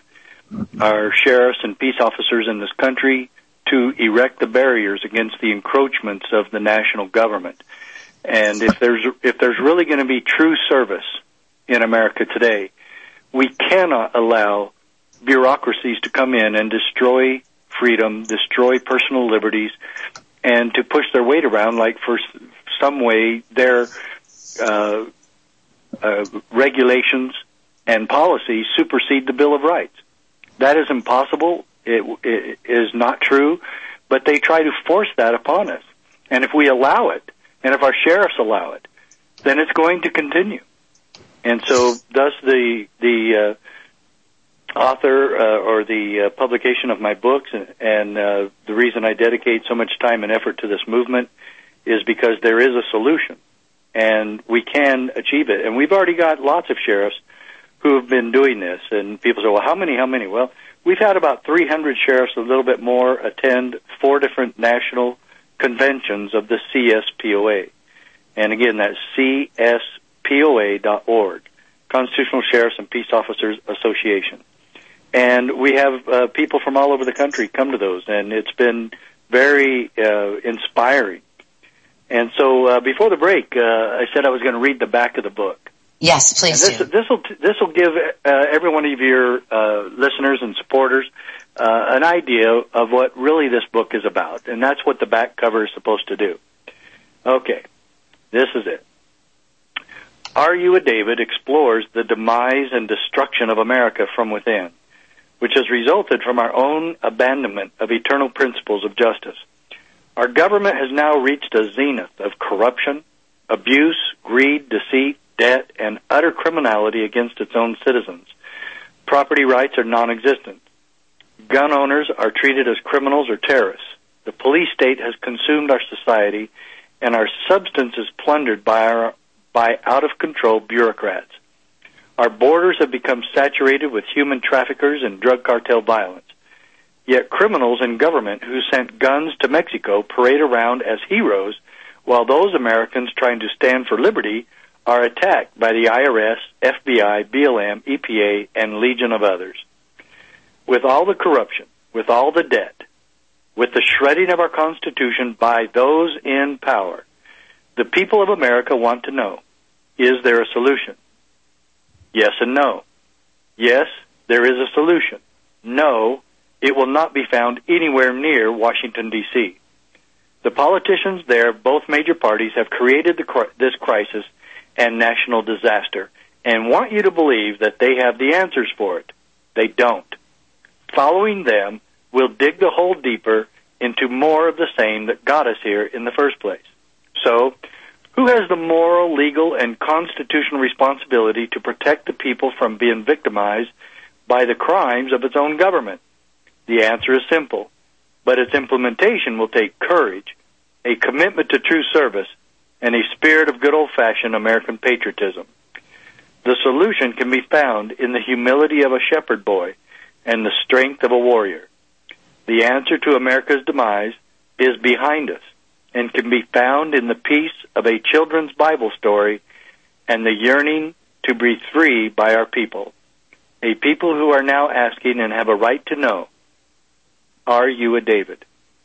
our sheriffs and peace officers in this country to erect the barriers against the encroachments of the national government. And if there's if there's really going to be true service in America today, we cannot allow bureaucracies to come in and destroy freedom, destroy personal liberties, and to push their weight around like for some way their uh, uh, regulations and policies supersede the Bill of Rights. That is impossible. It, it is not true, but they try to force that upon us. And if we allow it, and if our sheriffs allow it, then it's going to continue. And so, thus, the the uh, author uh, or the uh, publication of my books, and, and uh, the reason I dedicate so much time and effort to this movement is because there is a solution, and we can achieve it. And we've already got lots of sheriffs who have been doing this. And people say, well, how many, how many? Well, we've had about three hundred sheriffs, a little bit more, attend four different national conventions of the C S P O A. And again, that's C S P O A dot org, Constitutional Sheriffs and Peace Officers Association. And we have uh, people from all over the country come to those, and it's been very uh, inspiring. And so uh, before the break, uh, I said I was going to read the back of the book. Yes, please and this, do. This will this will give uh, every one of your uh, listeners and supporters uh, an idea of what really this book is about, and that's what the back cover is supposed to do. Okay, this is it. Are You a David explores the demise and destruction of America from within, which has resulted from our own abandonment of eternal principles of justice. Our government has now reached a zenith of corruption, abuse, greed, deceit, debt, and utter criminality against its own citizens. Property rights are non-existent. Gun owners are treated as criminals or terrorists. The police state has consumed our society, and our substance is plundered by our by out-of-control bureaucrats. Our borders have become saturated with human traffickers and drug cartel violence. Yet criminals in government who sent guns to Mexico parade around as heroes, while those Americans trying to stand for liberty are attacked by the I R S, F B I, B L M, E P A, and legion of others. With all the corruption, with all the debt, with the shredding of our Constitution by those in power, the people of America want to know, is there a solution? Yes and no. Yes, there is a solution. No, it will not be found anywhere near Washington, D C The politicians there, both major parties, have created the, this crisis and national disaster and want you to believe that they have the answers for it. They don't. Following them will dig the hole deeper into more of the same that got us here in the first place. So, who has the moral, legal, and constitutional responsibility to protect the people from being victimized by the crimes of its own government? The answer is simple, but its implementation will take courage, a commitment to true service, and a spirit of good old-fashioned American patriotism. The solution can be found in the humility of a shepherd boy and the strength of a warrior. The answer to America's demise is behind us and can be found in the peace of a children's Bible story and the yearning to be free by our people, a people who are now asking and have a right to know, are you a David?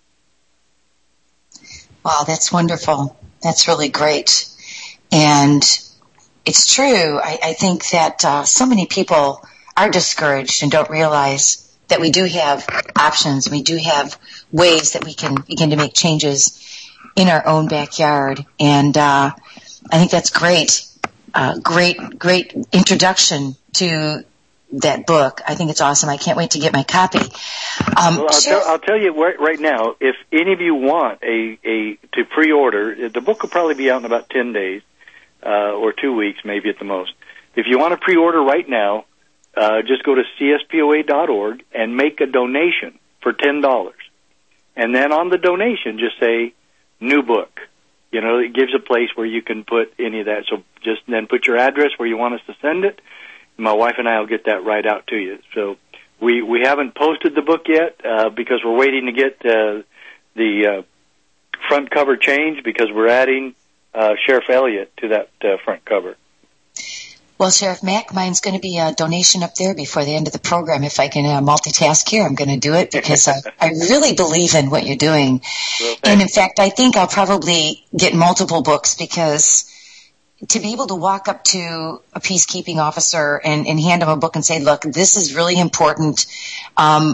Wow, that's wonderful. That's really great. And it's true. I, I think that uh, so many people are discouraged and don't realize that we do have options. We do have ways that we can begin to make changes in our own backyard. And uh, I think that's great. Uh, great, great introduction to that book. I think it's awesome. I can't wait to get my copy. Um, well, I'll, Sheriff- tell, I'll tell you right, right now, if any of you want a, a to pre-order, the book will probably be out in about ten days uh, or two weeks, maybe at the most. If you want to pre-order right now, uh, just go to C S P O A dot org and make a donation for ten dollars. And then on the donation, just say, new book. You know, it gives a place where you can put any of that. So just then put your address where you want us to send it. My wife and I will get that right out to you. So we we haven't posted the book yet uh, because we're waiting to get uh, the uh, front cover changed because we're adding uh, Sheriff Elliott to that uh, front cover. Well, Sheriff Mack, mine's going to be a donation up there before the end of the program. If I can uh, multitask here, I'm going to do it because I, I really believe in what you're doing. Well, and in fact, I think I'll probably get multiple books because to be able to walk up to a peacekeeping officer and, and hand him a book and say, look, this is really important. Um,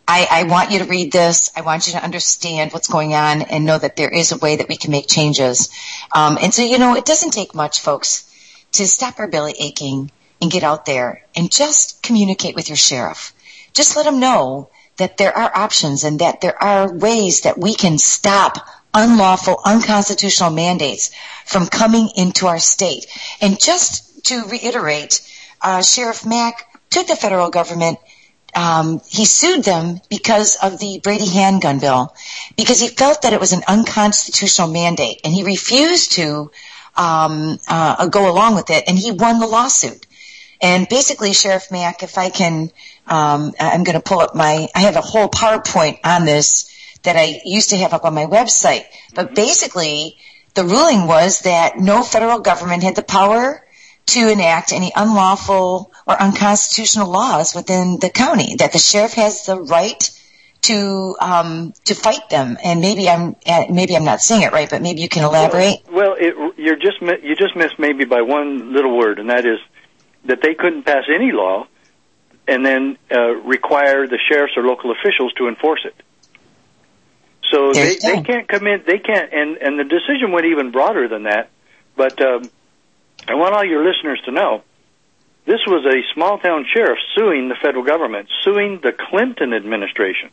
I, I want you to read this. I want you to understand what's going on and know that there is a way that we can make changes. Um, and so, you know, it doesn't take much, folks, to stop our belly aching and get out there and just communicate with your sheriff. Just let them know that there are options and that there are ways that we can stop unlawful, unconstitutional mandates from coming into our state. And just to reiterate, uh, Sheriff Mack took the federal government. Um, he sued them because of the Brady handgun bill, because he felt that it was an unconstitutional mandate, and he refused to um, uh, go along with it, and he won the lawsuit. And basically, Sheriff Mack, if I can, um, I'm going to pull up my, I have a whole PowerPoint on this that I used to have up on my website. But basically, the ruling was that no federal government had the power to enact any unlawful or unconstitutional laws within the county, that the sheriff has the right to um, to fight them. And maybe I'm maybe I'm not saying it right, but maybe you can elaborate. Well, well it, you're just you just missed maybe by one little word, and that is that they couldn't pass any law and then uh, require the sheriffs or local officials to enforce it. So they, they can't come in. They can't, and and the decision went even broader than that. But um, I want all your listeners to know, this was a small-town sheriff suing the federal government, suing the Clinton administration.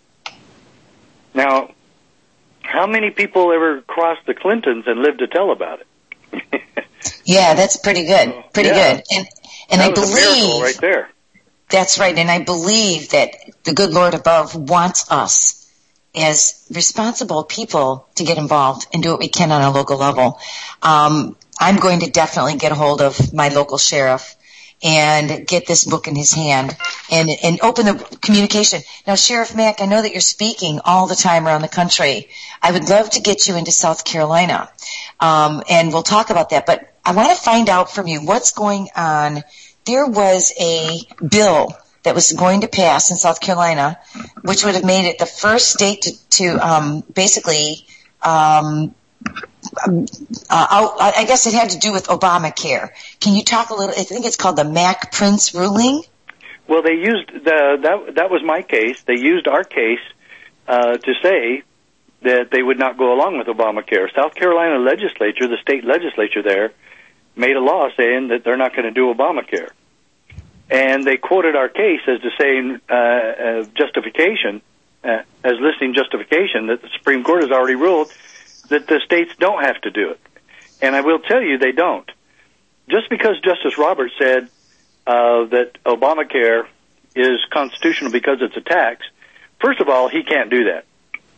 Now, how many people ever crossed the Clintons and lived to tell about it? Yeah, that's pretty good. Pretty yeah. good. And and that I was believe a miracle right there. That's right. And I believe that the good Lord above wants us as responsible people to get involved and do what we can on a local level. Um, I'm going to definitely get a hold of my local sheriff and get this book in his hand and, and open the communication. Now, Sheriff Mack, I know that you're speaking all the time around the country. I would love to get you into South Carolina, um, and we'll talk about that. But I want to find out from you what's going on. There was a bill that was going to pass in South Carolina, which would have made it the first state to, to um, basically, um, uh, I guess it had to do with Obamacare. Can you talk a little? I think it's called the Mack Prince ruling. Well, they used the that that was my case. They used our case uh, to say that they would not go along with Obamacare. South Carolina legislature, the state legislature there, made a law saying that they're not going to do Obamacare. And they quoted our case as to saying uh, uh, justification, uh, as listing justification, that the Supreme Court has already ruled that the states don't have to do it. And I will tell you they don't. Just because Justice Roberts said uh, that Obamacare is constitutional because it's a tax, first of all, he can't do that.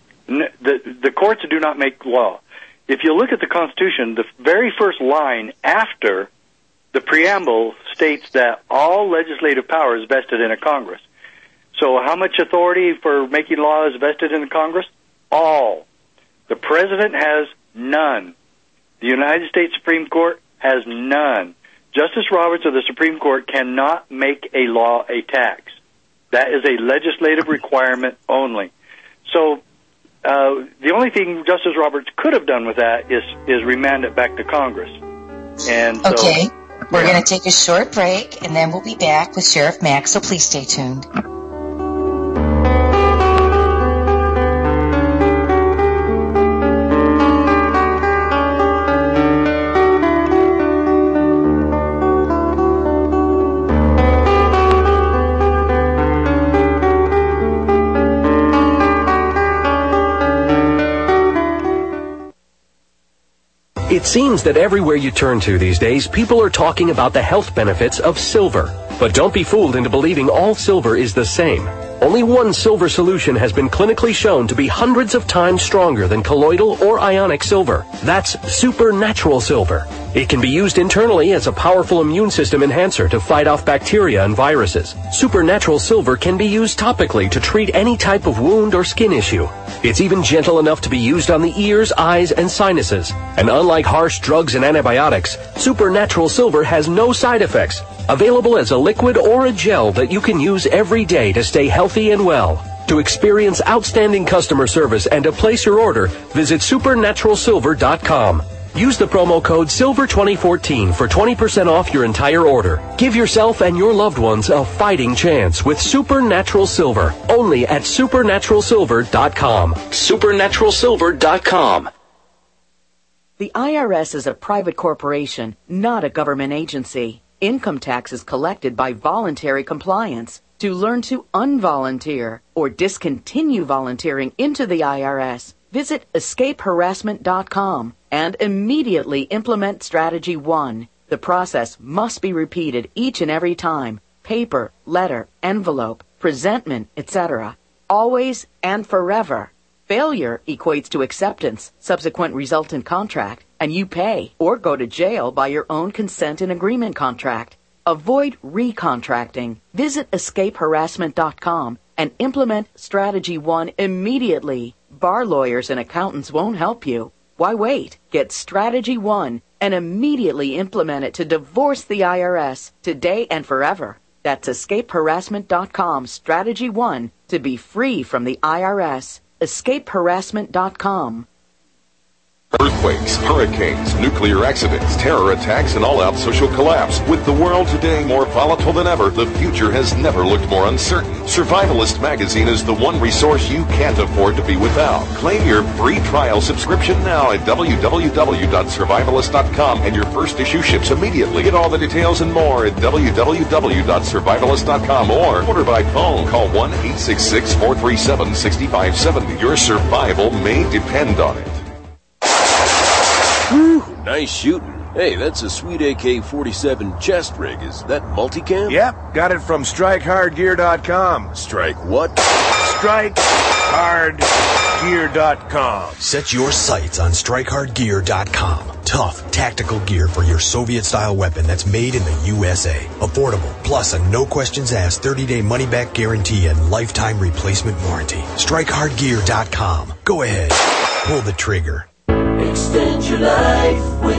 The, the courts do not make law. If you look at the Constitution, the very first line after the preamble states that all legislative power is vested in a Congress. So how much authority for making law is vested in the Congress? All. The President has none. The United States Supreme Court has none. Justice Roberts of the Supreme Court cannot make a law a tax. That is a legislative requirement only. So uh, the only thing Justice Roberts could have done with that is, is remand it back to Congress. And so, okay. We're going to take a short break, and then we'll be back with Sheriff Mack, so please stay tuned. It seems that everywhere you turn to these days, people are talking about the health benefits of silver. But don't be fooled into believing all silver is the same. Only one silver solution has been clinically shown to be hundreds of times stronger than colloidal or ionic silver. That's supernatural silver. It can be used internally as a powerful immune system enhancer to fight off bacteria and viruses. Supernatural silver can be used topically to treat any type of wound or skin issue. It's even gentle enough to be used on the ears, eyes, and sinuses. And unlike harsh drugs and antibiotics, supernatural silver has no side effects. Available as a liquid or a gel that you can use every day to stay healthy and well. To experience outstanding customer service and to place your order, visit supernatural silver dot com. Use the promo code silver twenty fourteen for twenty percent off your entire order. Give yourself and your loved ones a fighting chance with Supernatural Silver, only at supernatural silver dot com. supernatural silver dot com. The I R S is a private corporation, not a government agency. Income tax is collected by voluntary compliance. To learn to unvolunteer or discontinue volunteering into the I R S, visit escape harassment dot com and immediately implement Strategy one. The process must be repeated each and every time. Paper, letter, envelope, presentment, et cetera. Always and forever. Failure equates to acceptance, subsequent resultant contract, and you pay or go to jail by your own consent and agreement contract. Avoid recontracting. Visit escape harassment dot com and implement Strategy one immediately. Bar lawyers and accountants won't help you. Why wait? Get Strategy one and immediately implement it to divorce the I R S today and forever. That's escape harassment dot com, Strategy one, to be free from the I R S. escape harassment dot com. Earthquakes, hurricanes, nuclear accidents, terror attacks, and all-out social collapse. With the world today more volatile than ever, the future has never looked more uncertain. Survivalist Magazine is the one resource you can't afford to be without. Claim your free trial subscription now at w w w dot survivalist dot com, and your first issue ships immediately. Get all the details and more at w w w dot survivalist dot com or order by phone. Call one eight six six, four three seven, six five seven zero. Your survival may depend on it. Whew, nice shooting. Hey, that's a sweet A K forty-seven chest rig. Is that multicam? Yep, got it from strike hard gear dot com. Strike what? strike hard gear dot com. Set your sights on strike hard gear dot com. Tough, tactical gear for your Soviet-style weapon that's made in the U S A. Affordable, plus a no-questions-asked thirty-day money-back guarantee and lifetime replacement warranty. strike hard gear dot com. Go ahead, pull the trigger. Extend your life with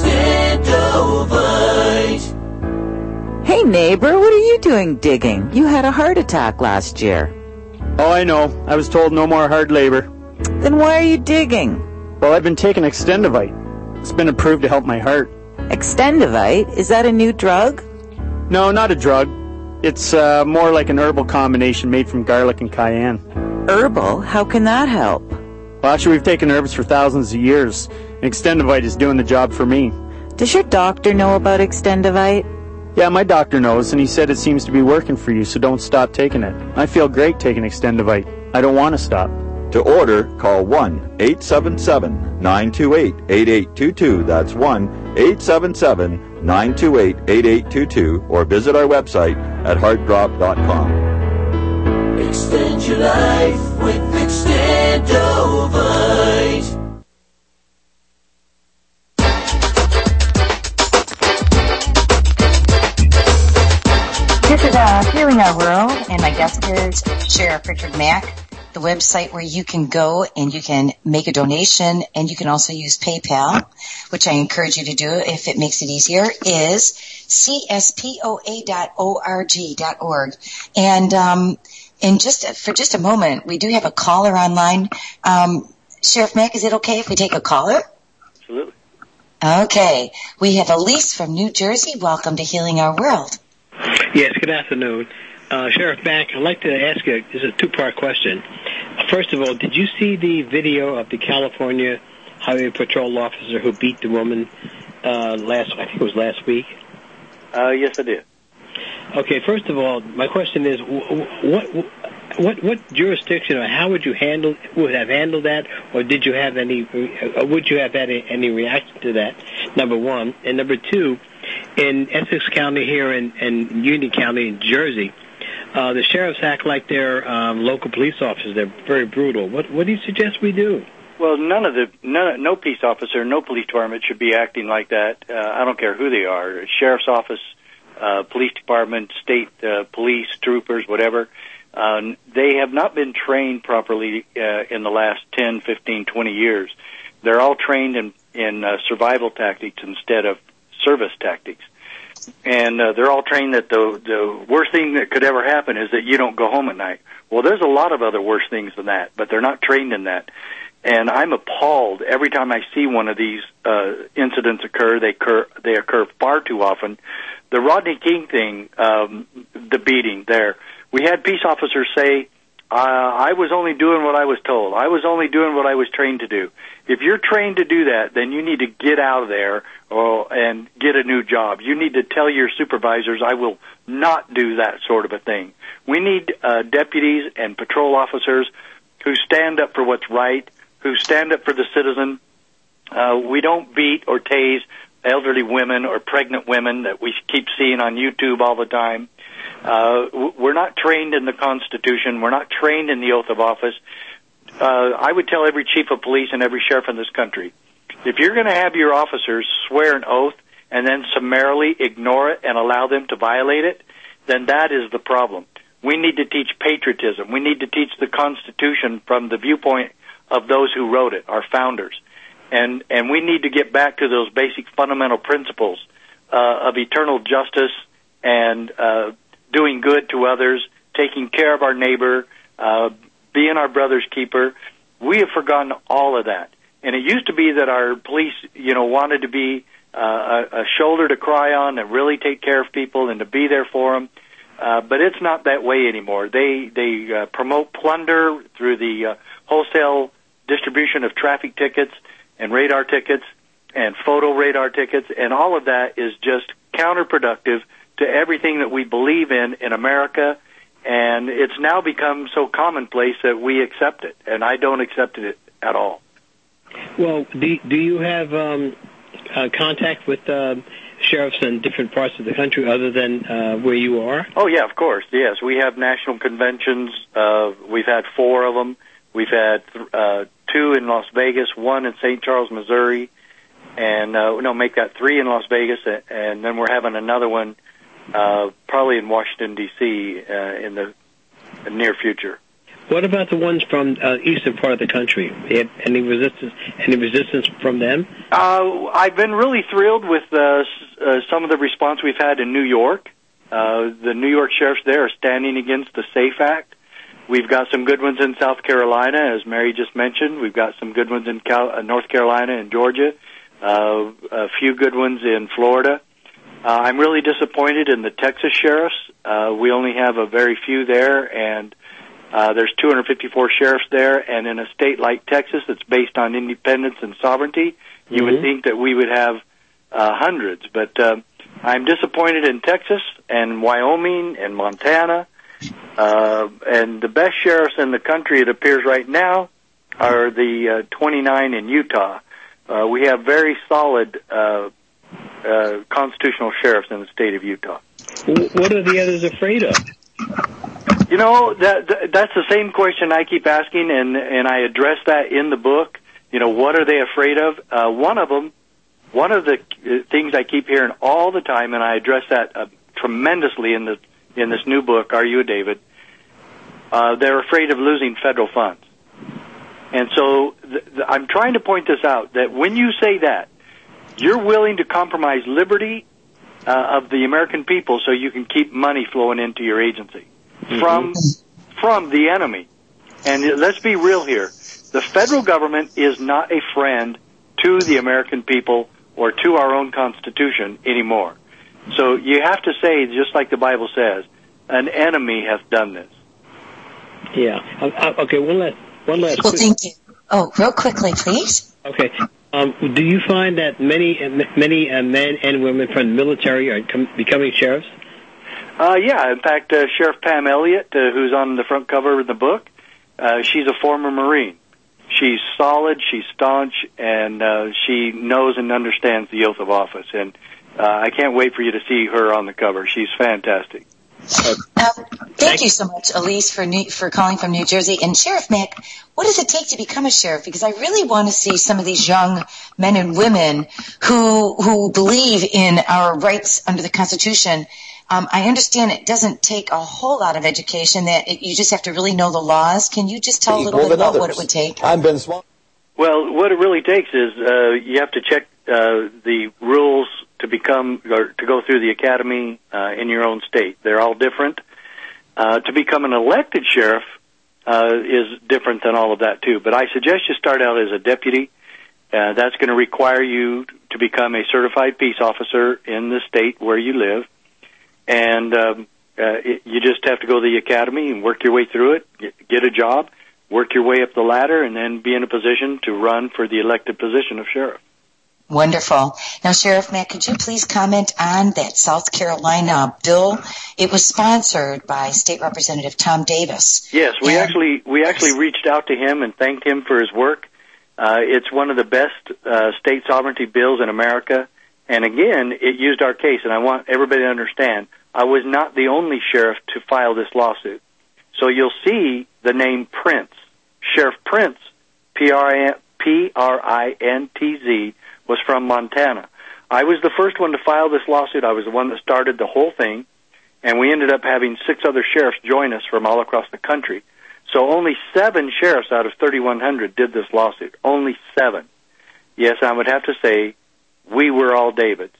Extendovite. Hey neighbor, what are you doing digging? You had a heart attack last year. Oh, I know. I was told no more hard labor. Then why are you digging? Well, I've been taking Extendovite. It's been approved to help my heart. Extendovite? Is that a new drug? No, not a drug. It's uh, more like an herbal combination made from garlic and cayenne. Herbal? How can that help? Well, actually, we've taken herbs for thousands of years, and Extendovite is doing the job for me. Does your doctor know about Extendovite? Yeah, my doctor knows, and he said it seems to be working for you, so don't stop taking it. I feel great taking Extendovite. I don't want to stop. To order, call one eight seven seven, nine two eight, eight eight two two. That's one eight seven seven, nine two eight, eight eight two two, or visit our website at heart drop dot com. Extend your life with Extendovite. This is uh, Healing Our World, and my guest is Sheriff Richard Mack. The website where you can go and you can make a donation, and you can also use PayPal, which I encourage you to do if it makes it easier, is c s p o a dot org. And um, in just for just a moment, we do have a caller online. Um, Sheriff Mack, is it okay if we take a caller? Absolutely. Okay. We have Elise from New Jersey. Welcome to Healing Our World. Yes, good afternoon. Uh, Sheriff Mack, I'd like to ask you, this is a two-part question. First of all, did you see the video of the California Highway Patrol officer who beat the woman uh, last, I think it was last week? Uh, yes, I did. Okay, first of all, my question is, what what what jurisdiction or how would you handle would have handled that, or did you have any, or would you have had any reaction to that? Number one, and number two, in Essex County here in, in Union County in Jersey, uh, the sheriffs act like they're um, local police officers. They're very brutal. What what do you suggest we do? Well, none of the none, no peace officer, no police department should be acting like that. Uh, I don't care who they are, sheriff's office, uh, police department, state uh, police, troopers, whatever. Uh, they have not been trained properly uh, in the last ten, fifteen, twenty years. They're all trained in in uh, survival tactics instead of service tactics. And uh, they're all trained that the the worst thing that could ever happen is that you don't go home at night. Well, there's a lot of other worse things than that, but they're not trained in that. And I'm appalled every time I see one of these uh, incidents occur. They occur, they occur far too often. The Rodney King thing, um, the beating there, we had peace officers say, uh, I was only doing what I was told. I was only doing what I was trained to do. If you're trained to do that, then you need to get out of there or, and get a new job. You need to tell your supervisors, I will not do that sort of a thing. We need uh, deputies and patrol officers who stand up for what's right, who stand up for the citizen. Uh, we don't beat or tase elderly women or pregnant women that we keep seeing on YouTube all the time. Uh, we're not trained in the Constitution. We're not trained in the oath of office. Uh, I would tell every chief of police and every sheriff in this country, if you're going to have your officers swear an oath and then summarily ignore it and allow them to violate it, then that is the problem. We need to teach patriotism. We need to teach the Constitution from the viewpoint of those who wrote it, our founders. And and we need to get back to those basic fundamental principles uh, of eternal justice and uh, doing good to others, taking care of our neighbor, uh, being our brother's keeper. We have forgotten all of that. And it used to be that our police, you know, wanted to be uh, a, a shoulder to cry on and really take care of people and to be there for them. Uh, but it's not that way anymore. They they uh, promote plunder through the uh, wholesale distribution of traffic tickets and radar tickets and photo radar tickets, and all of that is just counterproductive to everything that we believe in in America, and it's now become so commonplace that we accept it, and I don't accept it at all. Well, do, do you have um, uh, contact with uh, sheriffs in different parts of the country other than uh, where you are? Oh, yeah, of course, yes. We have national conventions. Uh, we've had four of them. We've had uh, two in Las Vegas, one in Saint Charles, Missouri, and uh, no, make that three in Las Vegas, and then we're having another one uh, probably in Washington, D C uh, in the near future. What about the ones from uh, eastern part of the country? Any resistance? Any resistance from them? Uh, I've been really thrilled with uh, s- uh, some of the response we've had in New York. Uh, the New York sheriffs there are standing against the SAFE Act. We've got some good ones in South Carolina, as Mary just mentioned. We've got some good ones in Cal- uh, North Carolina and Georgia, uh, a few good ones in Florida. Uh, I'm really disappointed in the Texas sheriffs. Uh, we only have a very few there, and uh, there's two hundred fifty-four sheriffs there. And in a state like Texas that's based on independence and sovereignty, you mm-hmm. would think that we would have uh, hundreds. But uh, I'm disappointed in Texas and Wyoming and Montana. Uh, and the best sheriffs in the country, it appears right now, are the uh, twenty-nine in Utah. Uh, we have very solid uh, uh, constitutional sheriffs in the state of Utah. What are the others afraid of? You know, that, that that's the same question I keep asking, and, and I address that in the book. You know, what are they afraid of? Uh, one of them, one of the things I keep hearing all the time, and I address that uh, tremendously in the in this new book, Are You a David? Uh, they're afraid of losing federal funds. And so th- th- I'm trying to point this out, that when you say that, you're willing to compromise liberty uh, of the American people so you can keep money flowing into your agency mm-hmm. from from the enemy. And let's be real here. The federal government is not a friend to the American people or to our own Constitution anymore. So you have to say, just like the Bible says, an enemy hath done this. Yeah. Uh, okay, one last one last Well, thank you. Oh, real quickly, please. Okay. Um, do you find that many many uh, men and women from the military are com- becoming sheriffs? Uh, yeah. In fact, uh, Sheriff Pam Elliott, uh, who's on the front cover of the book, uh, she's a former Marine. She's solid, she's staunch, and uh, she knows and understands the oath of office. And uh, I can't wait for you to see her on the cover. She's fantastic. Uh, thank you so much, Elise, for New, for calling from New Jersey. And Sheriff Mick, what does it take to become a sheriff? Because I really want to see some of these young men and women who who believe in our rights under the Constitution. Um, I understand it doesn't take a whole lot of education, that it, you just have to really know the laws. Can you just tell a little bit about others. What it would take? I'm Ben Swan. Well, what it really takes is uh, you have to check uh, the rules to become or to go through the academy uh, in your own state. They're all different. Uh, to become an elected sheriff, uh, is different than all of that too. But I suggest you start out as a deputy. Uh, that's going to require you to become a certified peace officer in the state where you live. And um, uh, it, you just have to go to the academy and work your way through it, get, get a job, work your way up the ladder, and then be in a position to run for the elected position of sheriff. Wonderful. Now, Sheriff Mack, could you please comment on that South Carolina bill? It was sponsored by State Representative Tom Davis. Yes, we and actually we actually reached out to him and thanked him for his work. Uh, it's one of the best uh, state sovereignty bills in America. And again, it used our case, and I want everybody to understand, I was not the only sheriff to file this lawsuit. So you'll see the name Prince. Sheriff Prince, P R I N T Z, was from Montana. I was the first one to file this lawsuit. I was the one that started the whole thing, and we ended up having six other sheriffs join us from all across the country. So only seven sheriffs out of thirty-one hundred did this lawsuit. Only seven. Yes, I would have to say we were all Davids.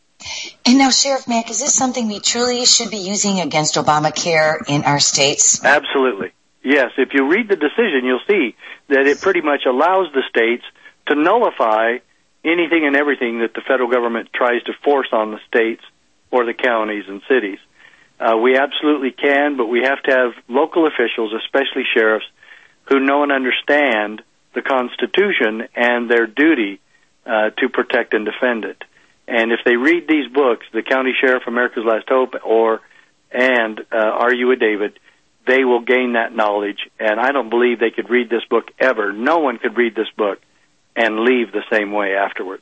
And now, Sheriff Mack, is this something we truly should be using against Obamacare in our states? Absolutely. Yes, if you read the decision, you'll see that it pretty much allows the states to nullify anything and everything that the federal government tries to force on the states or the counties and cities. Uh, we absolutely can, but we have to have local officials, especially sheriffs, who know and understand the Constitution and their duty uh, to protect and defend it. And if they read these books, The County Sheriff, America's Last Hope, or and uh, Are You a David, they will gain that knowledge. And I don't believe they could read this book ever. No one could read this book and leave the same way afterwards.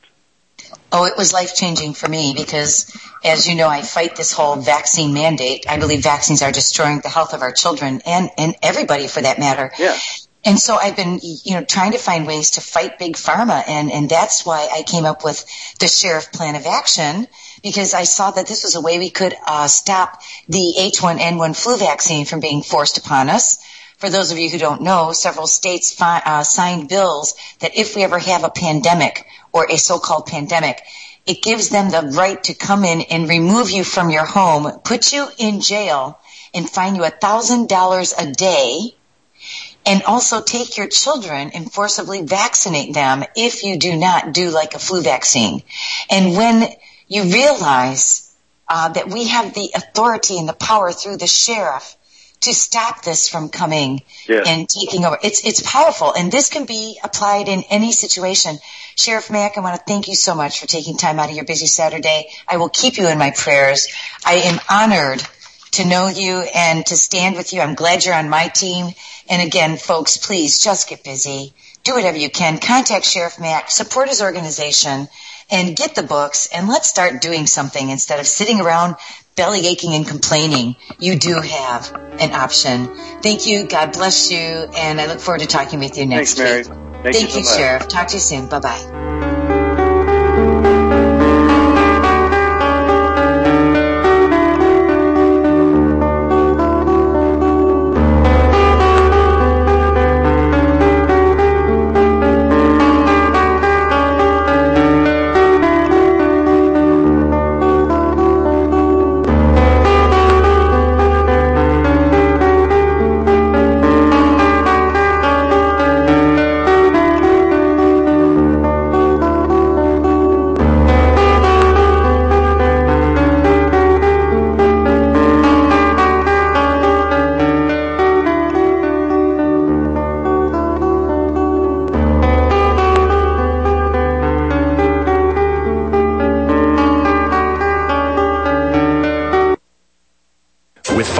Oh, it was life-changing for me because, as you know, I fight this whole vaccine mandate. I believe vaccines are destroying the health of our children and, and everybody for that matter. Yeah. And so I've been, you know, trying to find ways to fight Big Pharma, and, and that's why I came up with the Sheriff Plan of Action, because I saw that this was a way we could uh, stop the H one N one flu vaccine from being forced upon us. For those of you who don't know, several states fi- uh, signed bills that if we ever have a pandemic or a so-called pandemic, it gives them the right to come in and remove you from your home, put you in jail, and fine you one thousand dollars a day, and also take your children and forcibly vaccinate them if you do not do like a flu vaccine. And when you realize uh, that we have the authority and the power through the sheriff to stop this from coming yes. and taking over. It's it's powerful, and this can be applied in any situation. Sheriff Mack, I want to thank you so much for taking time out of your busy Saturday. I will keep you in my prayers. I am honored to know you and to stand with you. I'm glad you're on my team. And again, folks, please just get busy. Do whatever you can. Contact Sheriff Mack, support his organization, and get the books, and let's start doing something instead of sitting around belly aching and complaining. You do have an option. Thank you. God bless you. And I look forward to talking with you next Thanks, Mary. week. Thank, Thank you, you, so Sheriff. Talk to you soon. Bye-bye.